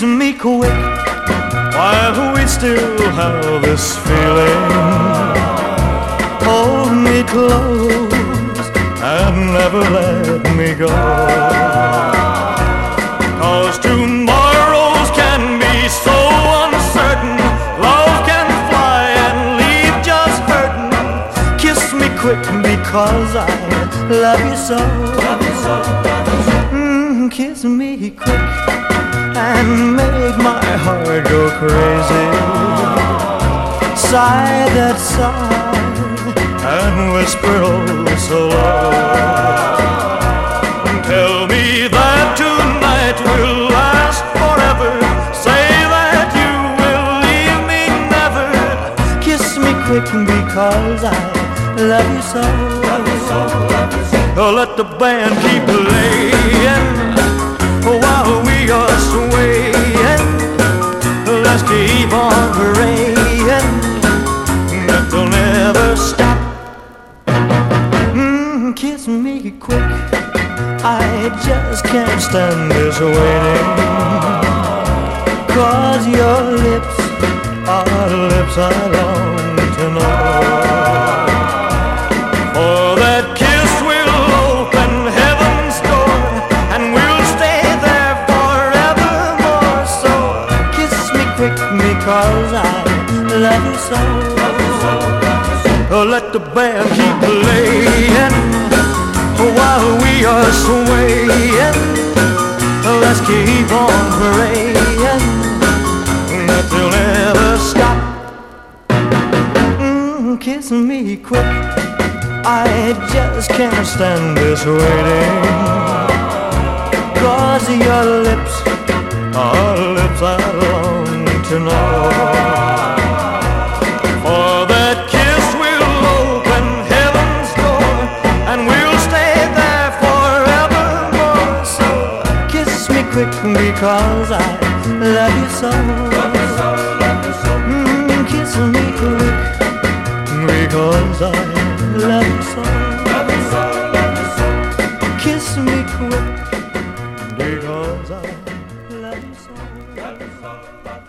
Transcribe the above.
kiss me quick while we still have this feeling. Hold me close and never let me go, 'cause tomorrows can be so uncertain. Love can fly and leave just hurting. Kiss me quick because I love you so. Kiss me quick and make my heart go crazy. Sigh that sigh and whisper oh so low. Tell me that tonight will last forever. Say that you will leave me never. Kiss me quick because I love you so. Oh, let the band keep playing while we are swaying. Let's keep on praying that they'll never stop. Kiss me quick, I just can't stand this waiting. 'Cause your lips are lips I long to know. For that kiss will open heaven's door, and we'll stay there forevermore. So kiss me quick because I love you so. Oh, let the band keep playing while we are swaying. Let's keep on praying that they'll never stop. Kiss me quick, I just can't stand this waiting. 'Cause your lips are lips I long to know. For that kiss will open heaven's door, and we'll stay there forevermore. So kiss me quick because I love you so. Kiss me quick because I love you so. Kiss me quick because I love you so.